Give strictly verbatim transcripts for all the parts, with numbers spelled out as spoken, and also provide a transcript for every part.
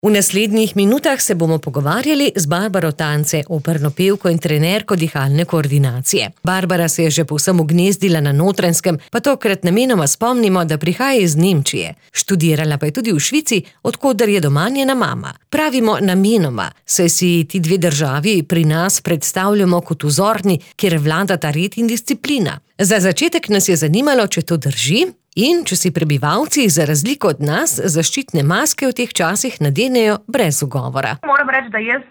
V naslednjih minutah se bomo pogovarjali z Barbaro Tance, operno pevko in trenerko dihalne koordinacije. Barbara se je že povsem ugnezdila na Notranjskem, pa tokrat namenoma spomnimo, da prihaja iz Nemčije. Študirala pa je tudi v Švici, od koder je doma njena mama. Pravimo namenoma, saj si ti dve državi pri nas predstavljamo kot vzorni, kjer vladata red in disciplina. Za začetek nas je zanimalo, če to drži in če si prebivalci, za razliko od nas, zaščitne maske v teh časih nadenejo brez ugovora. Moram reči, da jaz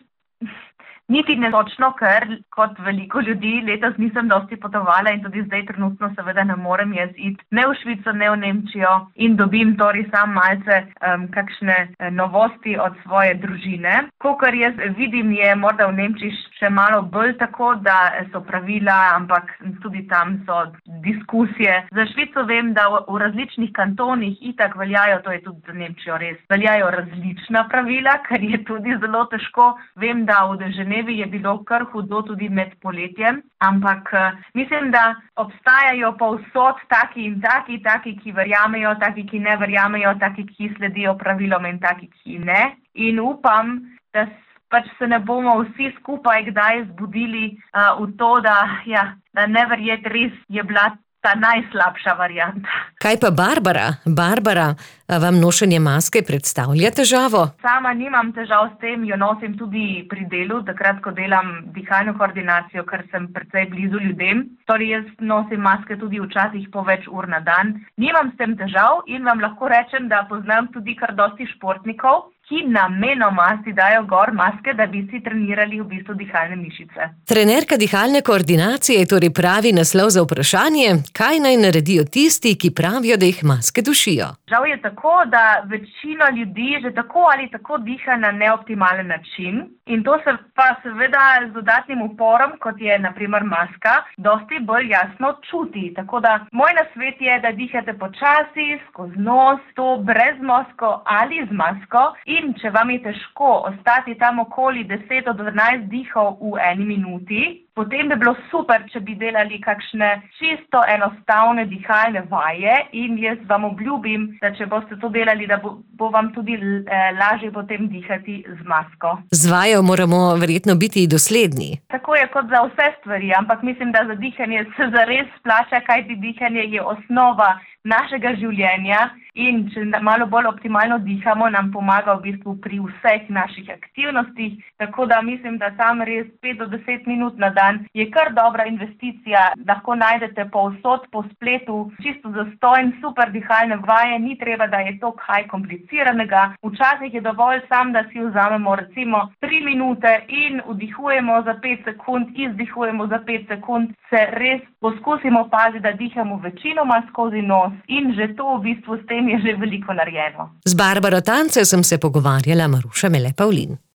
niti ne točno, ker kot veliko ljudi letos nisem dosti potovala in tudi zdaj trenutno seveda ne morem jaz iti ne v Švico, ne v Nemčijo in dobim torej sam malce um, kakšne novosti od svoje družine. Kakor jaz vidim, je morda v Nemčiji še malo bolj tako, da so pravila, ampak tudi tam so diskusije. Za Švico vem, da v, v različnih kantonih itak veljajo, to je tudi za Nemčijo res, veljajo različna pravila, ker je tudi zelo težko. Vem, da v Ženevi je bilo kar hudo tudi med poletjem, ampak mislim, da obstajajo povsod taki in taki, taki, ki verjamejo, taki, ki ne verjamejo, taki, ki sledijo pravilom in taki, ki ne. In upam, da pač se ne bomo vsi skupaj kdaj zbudili uh, v to, da, ja, da neverjet res je bila ta najslabša varianta. Kaj pa Barbara? Barbara, vam nošenje maske predstavlja težavo? Sama nimam težav s tem, jo nosim tudi pri delu, takrat, ko delam dihalno koordinacijo, ker sem precej blizu ljudem. Torej jaz nosim maske tudi včasih po več ur na dan. Nimam s tem težav in vam lahko rečem, da poznam tudi kar dosti športnikov, ki namenoma si dajo gor maske, da bi si trenirali v bistvu dihalne mišice. Trenerka dihalne koordinacije je torej pravi naslov za vprašanje, kaj naj naredijo tisti, ki pravijo, da jih maske dušijo. Žal je tako, da večina ljudi že tako ali tako diha na neoptimalen način in to se pa seveda z dodatnim uporom, kot je na primer maska, dosti bolj jasno čuti. Tako da moj nasvet je, da dihate počasi, skozi nos, to brez masko ali z masko. In če vam je težko ostati tam okoli deset do dvanajst dihov v eni minuti, potem bi bilo super, če bi delali kakšne čisto enostavne dihalne vaje in jaz vam obljubim, da če boste to delali, da bo, bo vam tudi eh, lažje potem dihati z masko. Z vajo moramo verjetno biti dosledni. Tako je kot za vse stvari, ampak mislim, da za dihanje se zares splača, kajti dihanje je osnova našega življenja in če malo bolj optimalno dihamo, nam pomaga v bistvu pri vseh naših aktivnostih, tako da mislim, da sam res pet do deset minut na dan je kar dobra investicija. Lahko najdete povsod po spletu čisto zastonj super dihalne vaje, ni treba, da je to kaj kompliciranega. Včasih je dovolj sam, da si vzamemo recimo tri minute in vdihujemo za pet sekund, izdihujemo za pet sekund, se res poskusimo paziti, da dihamo večinoma skozi nos. In že to v bistvu s tem je že veliko narejeno. Z Barbaro Tance sem se pogovarjala, Maruša Mele Pavlin.